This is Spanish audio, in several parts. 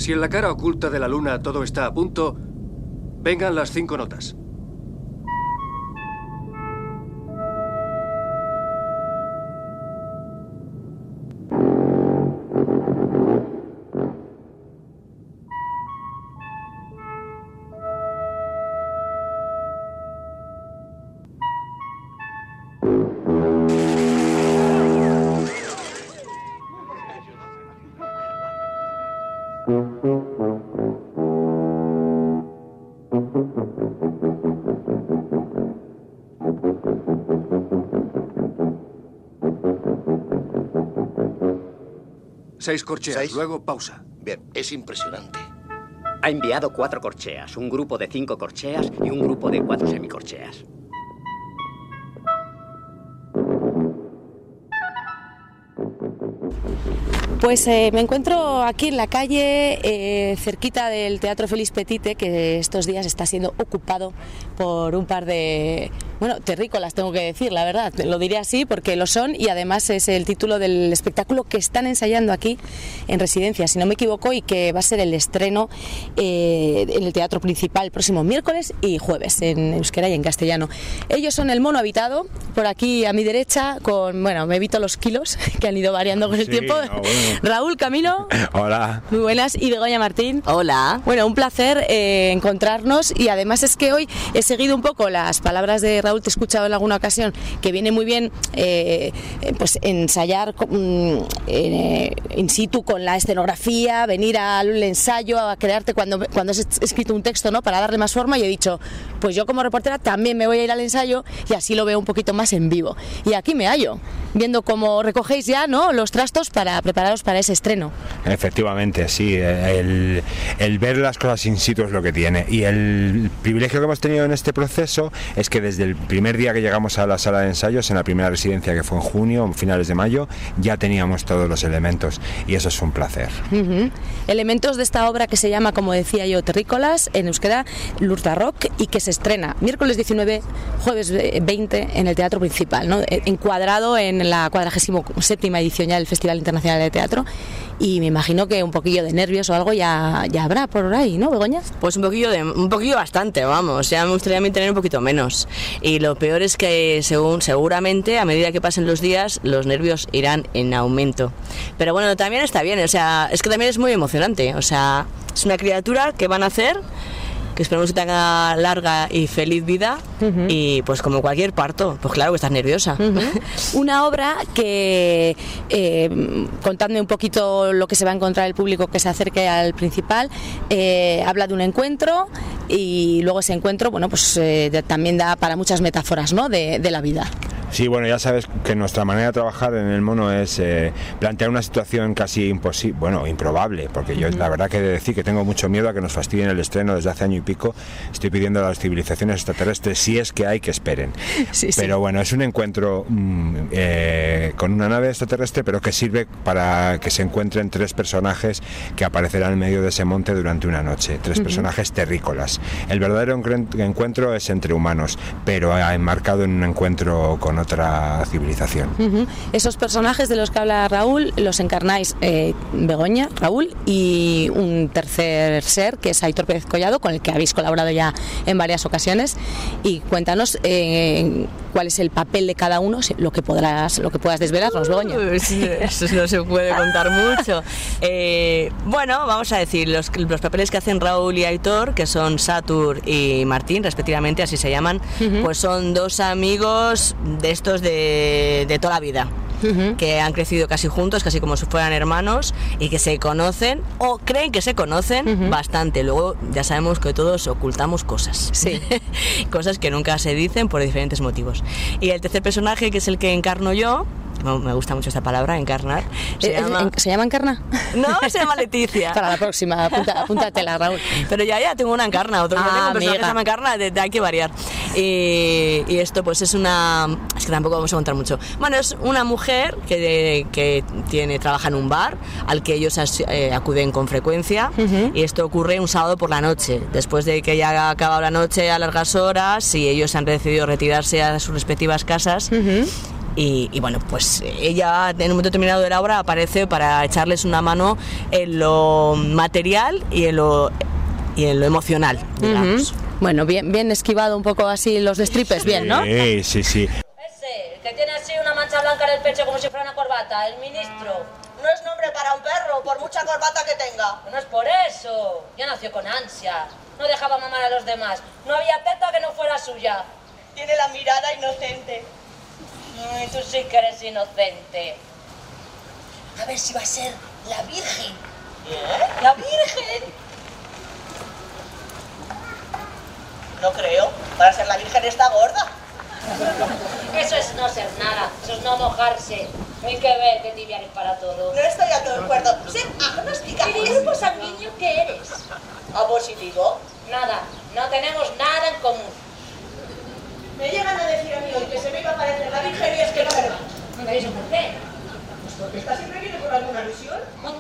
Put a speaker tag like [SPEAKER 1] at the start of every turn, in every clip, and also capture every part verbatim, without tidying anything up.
[SPEAKER 1] Si en la cara oculta de la luna todo está a punto, vengan las cinco notas. Seis corcheas, ¿Seis? Luego pausa.
[SPEAKER 2] Bien, es impresionante.
[SPEAKER 3] Ha enviado cuatro corcheas, un grupo de cinco corcheas y un grupo de cuatro semicorcheas.
[SPEAKER 4] Pues eh, me encuentro aquí en la calle, eh, cerquita del Teatro Félix Petite, que estos días está siendo ocupado por un par de, bueno, terrícolas, tengo que decir, la verdad, lo diré así porque lo son, y además es el título del espectáculo que están ensayando aquí en Residencia, si no me equivoco, y que va a ser el estreno eh, en el Teatro Principal el próximo miércoles y jueves, en euskera y en castellano. Ellos son El Mono Habitado, por aquí a mi derecha, con, bueno, me evito los kilos que han ido variando con el
[SPEAKER 5] sí,
[SPEAKER 4] tiempo.
[SPEAKER 5] No, bueno.
[SPEAKER 4] Raúl Camino.
[SPEAKER 5] Hola.
[SPEAKER 4] Muy buenas. Y Begoña Martín.
[SPEAKER 6] Hola.
[SPEAKER 4] Bueno, un placer eh, encontrarnos, y además es que hoy he seguido un poco las palabras de Raúl, te he escuchado en alguna ocasión que viene muy bien eh, pues ensayar um, eh, in situ con la escenografía, venir al ensayo, a quedarte cuando, cuando has escrito un texto, ¿no?, para darle más forma, y he dicho, pues yo como reportera también me voy a ir al ensayo y así lo veo un poquito más en vivo. Y aquí me hallo, viendo cómo recogéis ya, ¿no?, los trastos para prepararos para ese estreno.
[SPEAKER 5] Efectivamente, sí, el, el ver las cosas in situ es lo que tiene, y el privilegio que hemos tenido en este proceso es que desde el primer día que llegamos a la sala de ensayos, en la primera residencia que fue en junio, finales de mayo, ya teníamos todos los elementos, y eso es un placer.
[SPEAKER 4] Uh-huh. Elementos de esta obra que se llama, como decía yo, Terrícolas, en euskera, Lurtarrock, y que se estrena miércoles diecinueve, jueves veinte en el Teatro Principal, ¿no?, encuadrado en la cuadragésima séptima edición ya del Festival Internacional de Teatro. Y me imagino que un poquillo de nervios o algo ya, ya habrá por ahí, ¿no, Begoña?
[SPEAKER 6] Pues un poquillo, de, un poquillo bastante, vamos. Ya me gustaría tener un poquito menos. Y lo peor es que según seguramente a medida que pasen los días los nervios irán en aumento. Pero bueno, también está bien, o sea, es que también es muy emocionante. O sea, es una criatura que van a hacer, que esperemos que tenga larga y feliz vida, uh-huh. Y pues como cualquier parto, pues claro que estás nerviosa.
[SPEAKER 4] Uh-huh. Una obra que, eh, contadme un poquito lo que se va a encontrar el público que se acerque al Principal, eh, habla de un encuentro, y luego ese encuentro, bueno, pues eh, de, también da para muchas metáforas, ¿no?, de, de la vida.
[SPEAKER 5] Sí, bueno, ya sabes que nuestra manera de trabajar en El Mono es eh, plantear una situación casi imposible, bueno, improbable, porque yo la verdad que he de decir que tengo mucho miedo a que nos fastidien el estreno desde hace año y pico. Estoy pidiendo a las civilizaciones extraterrestres, si es que hay, que esperen. Sí, sí. Pero bueno, es un encuentro mmm, eh, con una nave extraterrestre, pero que sirve para que se encuentren tres personajes que aparecerán en medio de ese monte durante una noche, tres uh-huh. personajes terrícolas. El verdadero encuentro es entre humanos, pero enmarcado en un encuentro con otra civilización.
[SPEAKER 4] Uh-huh. Esos personajes de los que habla Raúl los encarnáis eh, Begoña, Raúl, y un tercer ser que es Aitor Pérez Collado, con el que habéis colaborado ya en varias ocasiones. Y cuéntanos eh, cuál es el papel de cada uno, lo que podrás, lo que puedas desvelarnos, Begoña.
[SPEAKER 6] Eso no se puede contar mucho. Eh, bueno, vamos a decir los, los papeles que hacen Raúl y Aitor, que son Satur y Martín, respectivamente, así se llaman, uh-huh. pues son dos amigos de estos de, de toda la vida. Uh-huh. Que han crecido casi juntos, casi como si fueran hermanos, y que se conocen o creen que se conocen uh-huh. bastante. Luego ya sabemos que todos ocultamos cosas, sí. Cosas que nunca se dicen por diferentes motivos. Y el tercer personaje, que es el que encarno yo, me gusta mucho esta palabra, encarnar, se,
[SPEAKER 4] ¿Eh,
[SPEAKER 6] llama...
[SPEAKER 4] ¿Se llama Encarna?
[SPEAKER 6] No, se llama Leticia.
[SPEAKER 4] Para la próxima, apunta, apúntatela, Raúl.
[SPEAKER 6] Pero ya, ya tengo una Encarna, otro ah, tengo un personaje que se llama Encarna, de, de, hay que variar. Y, y esto pues es una... Es que tampoco vamos a contar mucho. Bueno, es una mujer que, que tiene, trabaja en un bar al que ellos eh, acuden con frecuencia, uh-huh. y esto ocurre un sábado por la noche, después de que ya ha acabado la noche a largas horas y ellos han decidido retirarse a sus respectivas casas. Uh-huh. y, y bueno, pues ella en un momento determinado de la obra aparece para echarles una mano en lo material y en lo, y en lo emocional, digamos.
[SPEAKER 4] Uh-huh. Bueno, bien, bien esquivado un poco así los destripes, bien, ¿no?
[SPEAKER 5] Sí, sí, sí.
[SPEAKER 2] Ese, que tiene así una mancha blanca en el pecho como si fuera una corbata, el ministro.
[SPEAKER 7] No es nombre para un perro, por mucha corbata que tenga.
[SPEAKER 2] No es por eso. Ya nació con ansia. No dejaba mamar a los demás. No había teta que no fuera suya.
[SPEAKER 7] Tiene la mirada inocente.
[SPEAKER 2] Ay, tú sí que eres inocente.
[SPEAKER 7] A ver si va a ser la Virgen.
[SPEAKER 2] ¿Eh? ¿La Virgen?
[SPEAKER 7] No creo. Para ser la Virgen está gorda.
[SPEAKER 2] Eso es no ser nada. Eso es no mojarse. Hay que ver que tibia eres para todo.
[SPEAKER 7] No estoy a todo de acuerdo. Ser agnóstica.
[SPEAKER 2] ¿Y de grupo sanguíneo qué eres?
[SPEAKER 7] ¿A vos si digo?
[SPEAKER 2] Nada. No tenemos nada en común.
[SPEAKER 7] Me llegan a decir a mí hoy que se me iba a parecer la Virgen y es que no es verdad.
[SPEAKER 2] ¿Me dicho por qué?
[SPEAKER 7] Pues porque esta siempre viene con alguna alusión.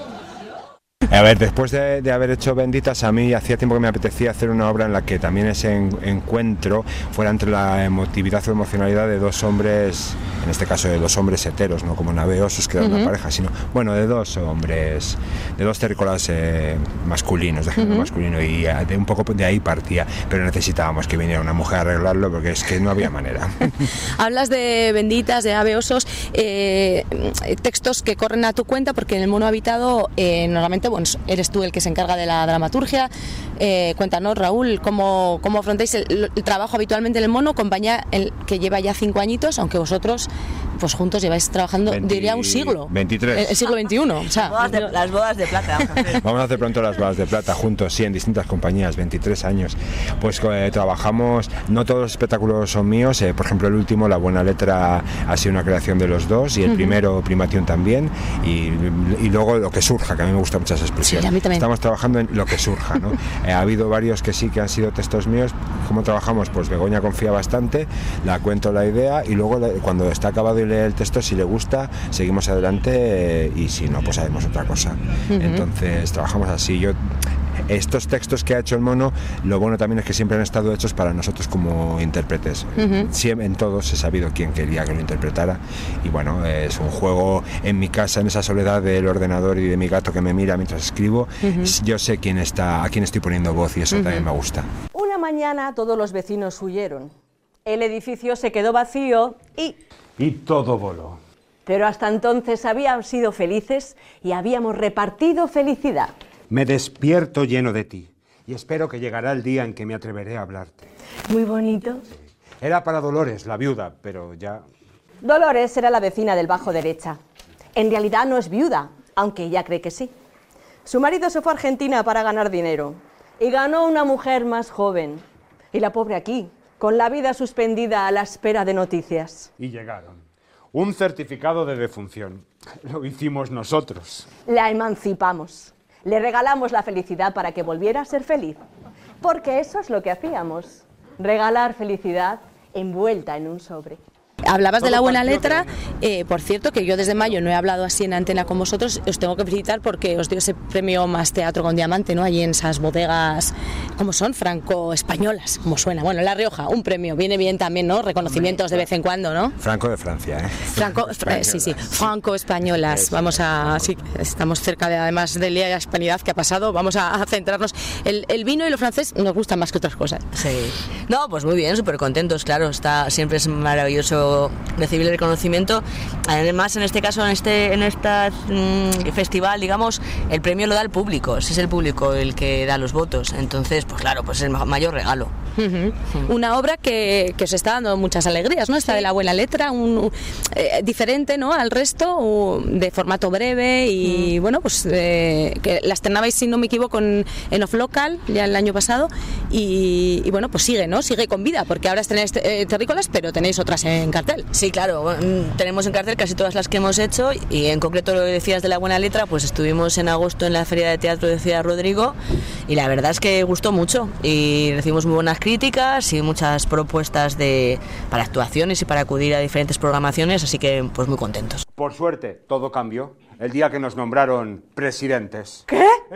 [SPEAKER 5] A ver, después de, de haber hecho Benditas, a mí hacía tiempo que me apetecía hacer una obra en la que también ese en, encuentro fuera entre la emotividad o emocionalidad de dos hombres, en este caso de dos hombres heteros, no como naveosos que eran uh-huh. una pareja, sino, bueno, de dos hombres, de dos terrícolas eh, masculinos, de género uh-huh. masculino, y de un poco de ahí partía, pero necesitábamos que viniera una mujer a arreglarlo porque es que no había manera.
[SPEAKER 4] Hablas de Benditas, de Ave Osos, eh, textos que corren a tu cuenta, porque en el Mono Habitado eh, normalmente, bueno, eres tú el que se encarga de la dramaturgia. Eh, cuéntanos, Raúl, ¿cómo, cómo afrontáis el, el trabajo habitualmente en el Mono, compañía el, que lleva ya cinco añitos, aunque vosotros pues juntos lleváis trabajando, veinte, diría un siglo.
[SPEAKER 5] veintitrés.
[SPEAKER 4] El, el siglo veintiuno. O sea,
[SPEAKER 6] las, bodas de, las bodas de plata. Vamos a hacer,
[SPEAKER 5] vamos a hacer pronto las bodas de plata juntos, sí, en distintas compañías, veintitrés años. Pues eh, trabajamos, no todos los espectáculos son míos, eh, por ejemplo el último, La Buena Letra, ha sido una creación de los dos, y el uh-huh. primero, Primation también, y, y luego lo que surja, que a mí me gusta mucho esa expresión.
[SPEAKER 4] Sí, a mí también.
[SPEAKER 5] Estamos trabajando en lo que surja, ¿no? eh, ha habido varios que sí que han sido textos míos. ¿Cómo trabajamos? Pues Begoña confía bastante, la cuento la idea, y luego cuando está acabado y lee el texto, si le gusta, seguimos adelante, eh, y si no, pues haremos otra cosa. Uh-huh. Entonces trabajamos así. Yo estos textos que ha hecho el Mono, lo bueno también es que siempre han estado hechos para nosotros como intérpretes. Uh-huh. Siempre, en todos he sabido quién quería que lo interpretara, y bueno, es un juego en mi casa, en esa soledad del ordenador y de mi gato que me mira mientras escribo. Uh-huh. Yo sé quién está, a quién estoy poniendo voz, y eso uh-huh. también me gusta.
[SPEAKER 8] Una mañana todos los vecinos huyeron. El edificio se quedó vacío y...
[SPEAKER 9] Y todo voló.
[SPEAKER 8] Pero hasta entonces habíamos sido felices y habíamos repartido felicidad.
[SPEAKER 9] Me despierto lleno de ti y espero que llegará el día en que me atreveré a hablarte.
[SPEAKER 8] Muy bonito.
[SPEAKER 9] Sí. Era para Dolores, la viuda, pero ya...
[SPEAKER 8] Dolores era la vecina del bajo derecha. En realidad no es viuda, aunque ella cree que sí. Su marido se fue a Argentina para ganar dinero y ganó una mujer más joven. Y la pobre aquí, con la vida suspendida a la espera de noticias.
[SPEAKER 9] Y llegaron. Un certificado de defunción. Lo hicimos nosotros.
[SPEAKER 8] La emancipamos. Le regalamos la felicidad para que volviera a ser feliz. Porque eso es lo que hacíamos. Regalar felicidad envuelta en un sobre.
[SPEAKER 4] Hablabas de La Buena Letra, eh, por cierto, que yo desde mayo no he hablado así en antena con vosotros. Os tengo que felicitar porque os dio ese premio Más Teatro con Diamante, ¿no? Allí en esas bodegas, ¿cómo son? Franco-españolas, como suena. Bueno, La Rioja, un premio, viene bien también, ¿no? Reconocimientos de vez en cuando, ¿no?
[SPEAKER 5] Franco de Francia, ¿eh?
[SPEAKER 4] Franco, eh, sí, sí, franco-españolas. Vamos a, sí, estamos cerca de, además del Día de la Hispanidad que ha pasado, vamos a, a centrarnos. El, el vino y lo francés nos gustan más que otras cosas.
[SPEAKER 6] Sí. No, pues muy bien, súper contentos, claro, está, siempre es maravilloso recibir el reconocimiento. Además, en este caso, en este en este mmm, festival, digamos, el premio lo da el público, es el público el que da los votos, entonces, pues claro, pues es el mayor regalo.
[SPEAKER 4] Uh-huh. Uh-huh. Una obra que, que os está dando muchas alegrías, ¿no? Esta sí. de La Buena Letra, un, eh, diferente, ¿no?, al resto, un, de formato breve y, uh-huh. bueno, pues eh, que la estrenabais, si no me equivoco, en, en Off Local ya el año pasado, y, y bueno, pues sigue, ¿no? Sigue con vida, porque ahora tenéis eh, terrícolas, pero tenéis otras en cartel.
[SPEAKER 6] Sí, claro, bueno, tenemos en cartel casi todas las que hemos hecho, y en concreto lo que decías de La Buena Letra, pues estuvimos en agosto en la Feria de Teatro de Ciudad Rodrigo, y la verdad es que gustó mucho, y recibimos muy buenas críticas y muchas propuestas de para actuaciones y para acudir a diferentes programaciones, así que pues muy contentos.
[SPEAKER 9] Por suerte, todo cambió el día que nos nombraron presidentes.
[SPEAKER 8] ¿Qué?
[SPEAKER 9] ¿Eh?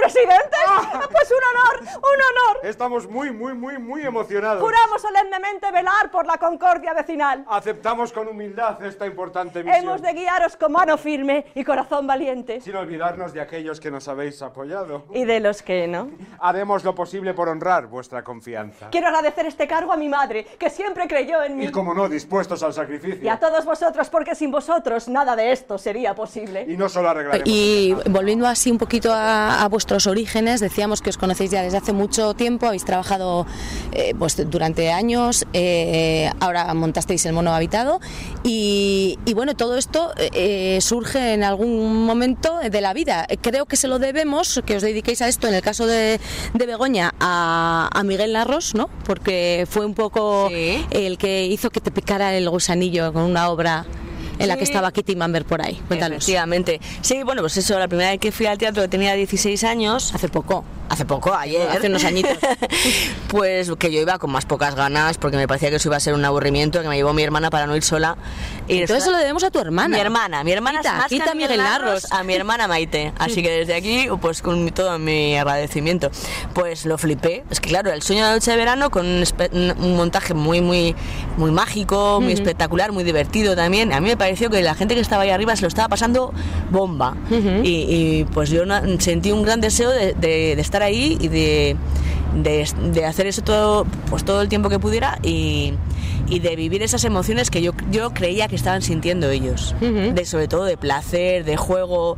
[SPEAKER 8] presidente! Pues un honor, un honor.
[SPEAKER 9] Estamos muy, muy, muy, muy emocionados.
[SPEAKER 8] Juramos solemnemente velar por la concordia vecinal.
[SPEAKER 9] Aceptamos con humildad esta importante misión.
[SPEAKER 8] Hemos de guiaros con mano firme y corazón valiente.
[SPEAKER 9] Sin olvidarnos de aquellos que nos habéis apoyado.
[SPEAKER 8] Y de los que no.
[SPEAKER 9] Haremos lo posible por honrar vuestra confianza.
[SPEAKER 8] Quiero agradecer este cargo a mi madre, que siempre creyó en mí.
[SPEAKER 9] Y como no, dispuestos al sacrificio.
[SPEAKER 8] Y a todos vosotros, porque sin vosotros nada de esto sería posible.
[SPEAKER 9] Y no solo arreglaremos.
[SPEAKER 4] Y volviendo así un poquito a, a vuestros orígenes, decíamos que os conocéis ya desde hace mucho tiempo, habéis trabajado eh, pues, durante años, eh, ahora montasteis el mono habitado y, y bueno, todo esto eh, surge en algún momento de la vida. Creo que se lo debemos, que os dediquéis a esto, en el caso de, de Begoña, a, a Miguel Narros, ¿no? Porque fue un poco sí. el que hizo que te picara el gusanillo con una obra en sí. la que estaba Kitty Mamber por ahí. Cuéntanos.
[SPEAKER 6] Efectivamente. Sí, bueno, pues eso, la primera vez que fui al teatro tenía dieciséis años.
[SPEAKER 4] Hace poco.
[SPEAKER 6] Hace poco, ayer.
[SPEAKER 4] Hace unos añitos.
[SPEAKER 6] Pues que yo iba con más pocas ganas, porque me parecía que eso iba a ser un aburrimiento, que me llevó mi hermana para no ir sola.
[SPEAKER 4] Y entonces eso lo debemos a tu hermana.
[SPEAKER 6] Mi hermana, mi hermana
[SPEAKER 4] Quita,
[SPEAKER 6] es más
[SPEAKER 4] quita
[SPEAKER 6] que a
[SPEAKER 4] Miguel Narros,
[SPEAKER 6] a mi hermana Maite. Así que desde aquí, pues con todo mi agradecimiento. Pues lo flipé. Es que claro, el sueño de la noche de verano con un, un montaje muy, muy, muy mágico, muy uh-huh. espectacular, muy divertido también. A mí me pareció que la gente que estaba ahí arriba se lo estaba pasando bomba. Uh-huh. y, y pues yo na, sentí un gran deseo de, de, de estar ahí y de De, de hacer eso todo, pues todo el tiempo que pudiera y, y de vivir esas emociones que yo, yo creía que estaban sintiendo ellos, uh-huh. de, sobre todo de placer, de juego,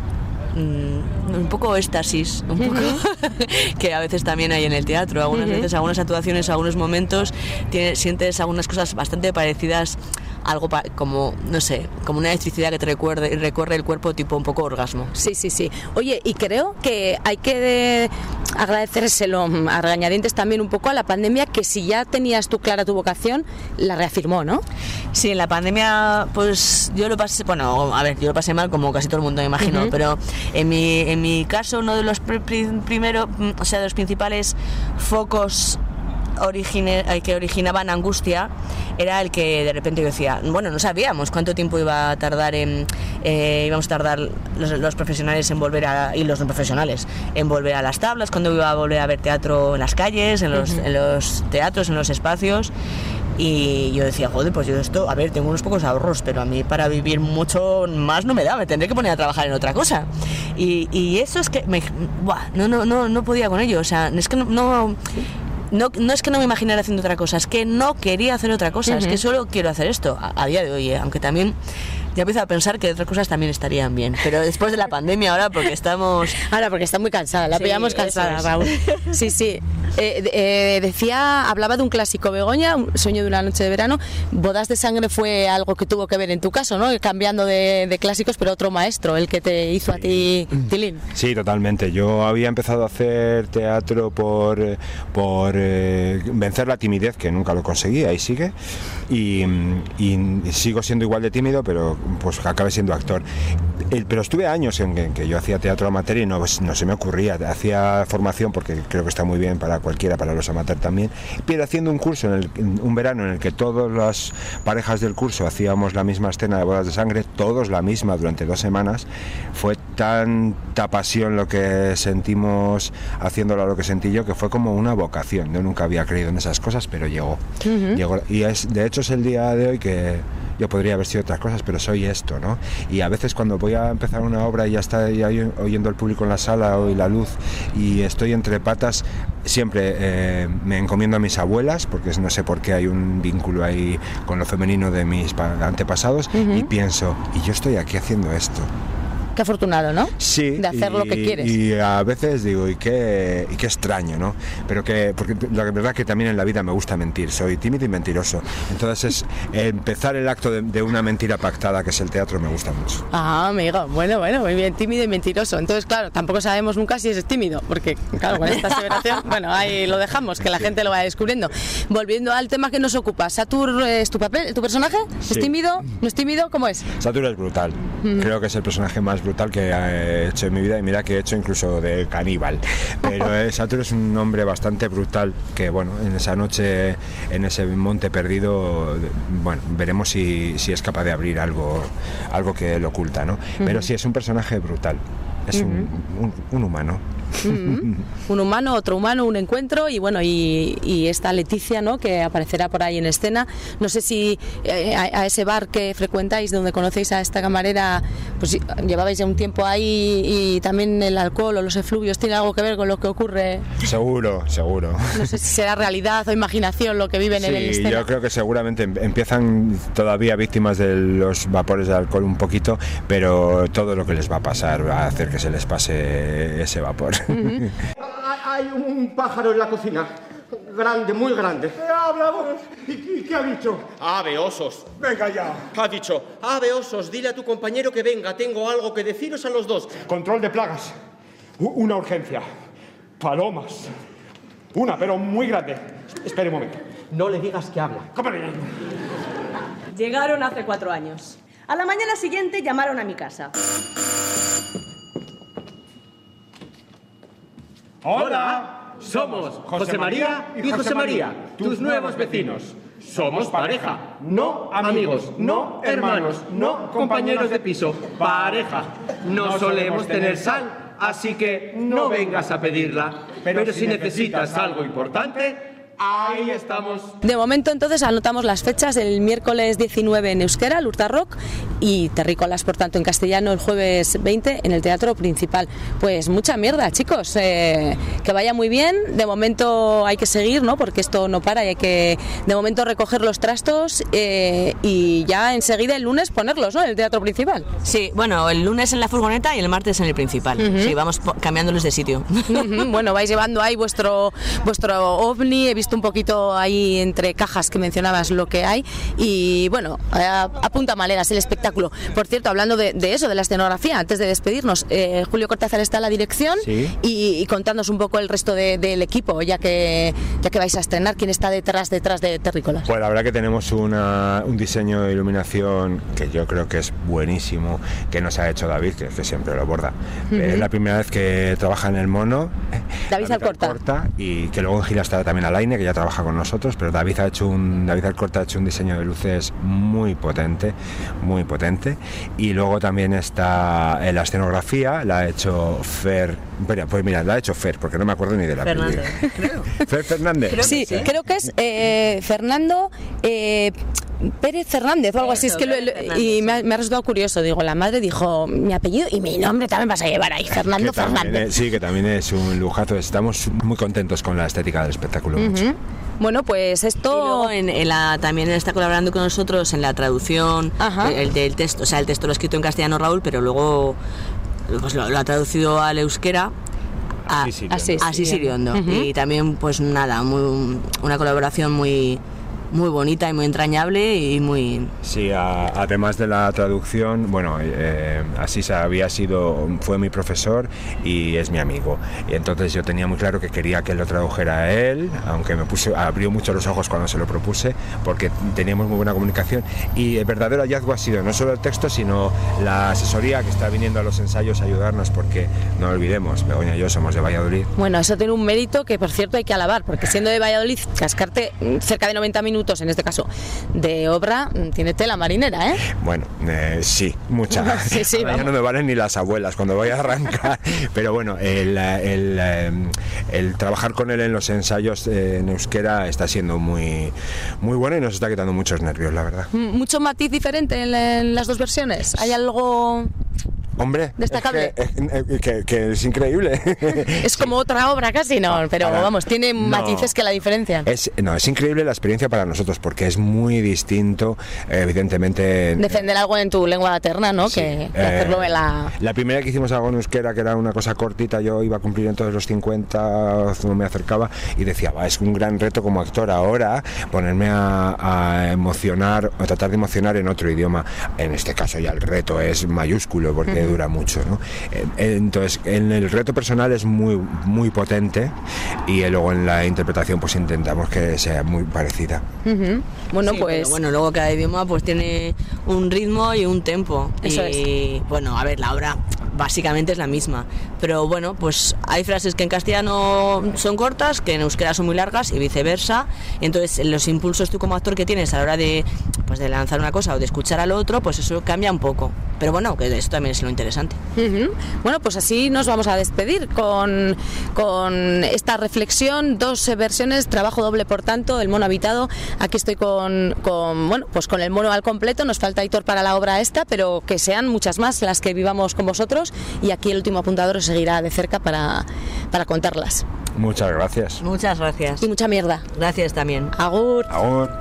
[SPEAKER 6] mmm, un poco éxtasis, un poco uh-huh. que a veces también hay en el teatro, algunas uh-huh. veces, algunas actuaciones, algunos momentos tienes, sientes algunas cosas bastante parecidas, algo pa- como, no sé, como una electricidad que te recuerde, recorre el cuerpo, tipo un poco orgasmo.
[SPEAKER 4] Sí, sí, sí. Oye, y creo que hay que de agradecérselo a regañadientes también un poco a la pandemia, que si ya tenías tú clara tu vocación, la reafirmó, ¿no?
[SPEAKER 6] Sí, en la pandemia, pues yo lo pasé, bueno, a ver, yo lo pasé mal como casi todo el mundo, me imagino, uh-huh. pero en mi, en mi caso, uno de los pr- primero, o sea, de los principales focos Origine, que originaban angustia era el que de repente yo decía, bueno, no sabíamos cuánto tiempo iba a tardar en, eh, íbamos a tardar los, los profesionales en volver a, y los no profesionales en volver a las tablas, cuando iba a volver a ver teatro en las calles, en los, uh-huh. en los teatros, en los espacios. Y yo decía, joder, pues yo esto, a ver, tengo unos pocos ahorros, pero a mí para vivir mucho más no me da, me tendré que poner a trabajar en otra cosa. Y, y eso es que me, buah, no, no, no, no podía con ello, o sea, es que no, no No, no es que no me imaginara haciendo otra cosa, es que no quería hacer otra cosa, uh-huh. es que solo quiero hacer esto a, a día de hoy, eh, aunque también ya empiezo a pensar que otras cosas también estarían bien, pero después de la pandemia ahora porque estamos...
[SPEAKER 4] Ahora porque está muy cansada, la sí, pillamos cansada, es. Raúl. Sí, sí. Eh, eh, decía, hablaba de un clásico, Begoña, un sueño de una noche de verano. Bodas de sangre fue algo que tuvo que ver en tu caso, ¿no? Cambiando de, de clásicos, pero otro maestro, el que te hizo sí. a ti, Tilín.
[SPEAKER 5] Sí, totalmente. Yo había empezado a hacer teatro por, por eh, vencer la timidez, que nunca lo conseguí, ahí sigue, y, y sigo siendo igual de tímido, pero pues acabé siendo actor. El, pero estuve años en que, en que yo hacía teatro amateur y no, pues, no se me ocurría. Hacía formación porque creo que está muy bien para cualquiera, para los amateurs también, pero haciendo un curso, en el, un verano en el que todas las parejas del curso hacíamos la misma escena de bodas de sangre, todos la misma durante dos semanas, fue tanta pasión lo que sentimos haciéndolo, lo que sentí yo, que fue como una vocación. Yo nunca había creído en esas cosas, pero llegó, uh-huh. llegó y es, de hecho es el día de hoy que yo podría haber sido otras cosas, pero soy esto, ¿no? Y a veces cuando voy a empezar una obra y ya está ya oyendo el público en la sala y la luz y estoy entre patas, siempre eh, me encomiendo a mis abuelas, porque no sé por qué hay un vínculo ahí con lo femenino de mis antepasados, uh-huh. y pienso, y yo estoy aquí haciendo esto.
[SPEAKER 4] Qué afortunado, ¿no?
[SPEAKER 5] Sí.
[SPEAKER 4] De hacer
[SPEAKER 5] y,
[SPEAKER 4] lo que quieres.
[SPEAKER 5] Y a veces digo, y qué, y qué extraño, ¿no? Pero que, porque la verdad que también en la vida me gusta mentir, soy tímido y mentiroso. Entonces es empezar el acto de, de una mentira pactada, que es el teatro, me gusta mucho.
[SPEAKER 4] Ah, amigo, bueno, bueno, muy bien, tímido y mentiroso. Entonces, claro, tampoco sabemos nunca si es tímido, porque, claro, con esta aseveración, bueno, ahí lo dejamos, que la sí. gente lo vaya descubriendo. Volviendo al tema que nos ocupa, ¿Satur es tu papel, tu personaje? ¿Es sí. tímido? ¿No es tímido? ¿Cómo es?
[SPEAKER 5] Satur es brutal. Mm. Creo que es el personaje más brutal que he hecho en mi vida, y mira que he hecho incluso de caníbal, pero eh, Satur es un hombre bastante brutal que, bueno, en esa noche en ese monte perdido, bueno, veremos si, si es capaz de abrir algo algo que lo oculta, ¿no? Uh-huh. Pero sí, es un personaje brutal, es uh-huh. un, un, un humano.
[SPEAKER 4] Mm-hmm. Un humano, otro humano, un encuentro y bueno, y, y esta Leticia, ¿no?, que aparecerá por ahí en escena. No sé si eh, a, a ese bar que frecuentáis, donde conocéis a esta camarera, pues llevabais ya un tiempo ahí y también el alcohol o los efluvios tiene algo que ver con lo que ocurre.
[SPEAKER 5] Seguro, seguro.
[SPEAKER 4] No sé si será realidad o imaginación lo que viven
[SPEAKER 5] sí,
[SPEAKER 4] en el escena.
[SPEAKER 5] Yo creo que seguramente empiezan todavía víctimas de los vapores de alcohol un poquito, pero todo lo que les va a pasar va a hacer que se les pase ese vapor.
[SPEAKER 4] Uh-huh.
[SPEAKER 10] Hay un pájaro en la cocina. Grande, muy grande.
[SPEAKER 11] ¿Qué habla vos? ¿Y, y qué ha dicho?
[SPEAKER 10] Ave, osos.
[SPEAKER 11] Venga ya.
[SPEAKER 10] Ha dicho, ave, osos, dile a tu compañero que venga, tengo algo que deciros a los dos.
[SPEAKER 11] Control de plagas. U- una urgencia. Palomas. Una, pero muy grande. Espere un momento.
[SPEAKER 10] No le digas que habla.
[SPEAKER 11] ¿Cómo?
[SPEAKER 8] Llegaron hace cuatro años. A la mañana siguiente llamaron a mi casa.
[SPEAKER 10] Hola, somos José María y José María, tus nuevos vecinos. Somos pareja, no amigos, no hermanos, no compañeros de piso, pareja. No solemos tener sal, así que no vengas a pedirla. Pero si necesitas algo importante, ahí estamos.
[SPEAKER 4] De momento entonces anotamos las fechas: el miércoles diecinueve en euskera, el Urtarrock, y Terrícolas, por tanto, en castellano el jueves veinte en el Teatro Principal. Pues mucha mierda, chicos, eh, que vaya muy bien. De momento hay que seguir, ¿no?, porque esto no para y hay que de momento recoger los trastos eh, y ya enseguida el lunes ponerlos, ¿no?, en el Teatro Principal.
[SPEAKER 6] Sí, bueno, el lunes en la furgoneta y el martes en el Principal. Uh-huh. Sí, vamos cambiándolos de sitio.
[SPEAKER 4] Uh-huh. Bueno, vais llevando ahí vuestro, vuestro ovni. He visto un poquito ahí entre cajas que mencionabas lo que hay y bueno, apunta maneras el espectáculo. Por cierto, hablando de, de eso, de la escenografía, antes de despedirnos, eh, Julio Cortázar está en la dirección.
[SPEAKER 5] Sí.
[SPEAKER 4] y, y contándonos un poco el resto de, del equipo, ya que ya que vais a estrenar, quién está detrás detrás de Terrícolas.
[SPEAKER 5] Pues la verdad que tenemos una, un diseño de iluminación que yo creo que es buenísimo, que nos ha hecho David, que, que siempre lo borda. Uh-huh. Es la primera vez que trabaja en el mono.
[SPEAKER 4] David, David Alcorta.
[SPEAKER 5] Alcorta, y que luego en gira estará también Alaine, que ya trabaja con nosotros, pero David ha hecho un David Alcorta ha hecho un diseño de luces muy potente, muy potente. Y luego también está en la escenografía, la ha hecho Fer, pues mira, la ha hecho Fer, porque no me acuerdo ni de la
[SPEAKER 6] Fernández, creo.
[SPEAKER 5] Fer Fernández.
[SPEAKER 4] Creo sí, sí, creo que es eh, Fernando eh, Pérez Fernández o algo así, es que lo, lo, y me ha, me ha resultado curioso, digo, la madre dijo mi apellido y mi nombre también vas a llevar ahí, Fernando Fernández.
[SPEAKER 5] Es, sí, que también es un lujazo, estamos muy contentos con la estética del espectáculo.
[SPEAKER 4] Uh-huh. Bueno, pues esto...
[SPEAKER 6] Y luego en, en la, también está colaborando con nosotros en la traducción el del texto, o sea, el texto lo ha escrito en castellano Raúl, pero luego pues lo, lo ha traducido al euskera. A,
[SPEAKER 5] así
[SPEAKER 6] Siriondo. Uh-huh. Y también, pues nada, muy, una colaboración muy... muy bonita y muy entrañable y muy...
[SPEAKER 5] Sí, a, además de la traducción, bueno, eh, Asís había sido, fue mi profesor y es mi amigo. Y entonces yo tenía muy claro que quería que lo tradujera a él, aunque me puso, abrió mucho los ojos cuando se lo propuse, porque teníamos muy buena comunicación. Y el verdadero hallazgo ha sido no solo el texto, sino la asesoría que está viniendo a los ensayos a ayudarnos, porque no olvidemos, Begoña y yo somos de Valladolid.
[SPEAKER 4] Bueno, eso tiene un mérito que, por cierto, hay que alabar, porque siendo de Valladolid, cascarte cerca de noventa minutos en este caso de obra tiene tela marinera, ¿eh?
[SPEAKER 5] Bueno, eh, sí, mucha.
[SPEAKER 4] Sí, sí,
[SPEAKER 5] ya no me valen ni las abuelas cuando voy a arrancar, pero bueno, el, el, el, el trabajar con él en los ensayos en euskera está siendo muy, muy bueno y nos está quitando muchos nervios, la verdad.
[SPEAKER 4] ¿Mucho matiz diferente en, en las dos versiones? ¿Hay algo...?
[SPEAKER 5] Hombre,
[SPEAKER 4] destacable.
[SPEAKER 5] Es que, es, que, que es increíble.
[SPEAKER 4] Es como sí. Otra obra casi, no, pero Ahora, vamos, tiene no, matices que la diferencian.
[SPEAKER 5] Es, no, es increíble la experiencia para nosotros porque es muy distinto, evidentemente.
[SPEAKER 4] Defender algo en tu lengua materna, ¿no? Sí, que, que eh, hacerlo en la.
[SPEAKER 5] La primera que hicimos algo en euskera, que era una cosa cortita, yo iba a cumplir en todos los cincuenta, no me acercaba y decía, va, es un gran reto como actor ahora ponerme a, a emocionar, a tratar de emocionar en otro idioma. En este caso ya el reto es mayúsculo porque dura mucho, ¿no? Entonces, en el reto personal es muy muy potente y luego en la interpretación pues intentamos que sea muy parecida.
[SPEAKER 4] Uh-huh. Bueno,
[SPEAKER 6] sí,
[SPEAKER 4] pues
[SPEAKER 6] bueno, luego cada idioma pues tiene un ritmo y un tempo.
[SPEAKER 4] Eso
[SPEAKER 6] y
[SPEAKER 4] es.
[SPEAKER 6] Bueno, a ver, la obra básicamente es la misma, pero bueno, pues hay frases que en castellano son cortas, que en euskera son muy largas y viceversa. Y entonces los impulsos tú como actor que tienes a la hora de, pues, de lanzar una cosa o de escuchar al otro, pues eso cambia un poco. Pero bueno, que esto también es lo interesante.
[SPEAKER 4] Uh-huh. Bueno, pues así nos vamos a despedir con, con esta reflexión, dos versiones, trabajo doble por tanto, El mono habitado. Aquí estoy con, con, bueno, pues con el mono al completo, nos falta Aitor para la obra esta, pero que sean muchas más las que vivamos con vosotros, y aquí el último apuntador os seguirá de cerca para, para contarlas.
[SPEAKER 5] Muchas gracias.
[SPEAKER 6] Muchas gracias.
[SPEAKER 4] Y mucha mierda.
[SPEAKER 6] Gracias también.
[SPEAKER 4] Agur.
[SPEAKER 5] Agur.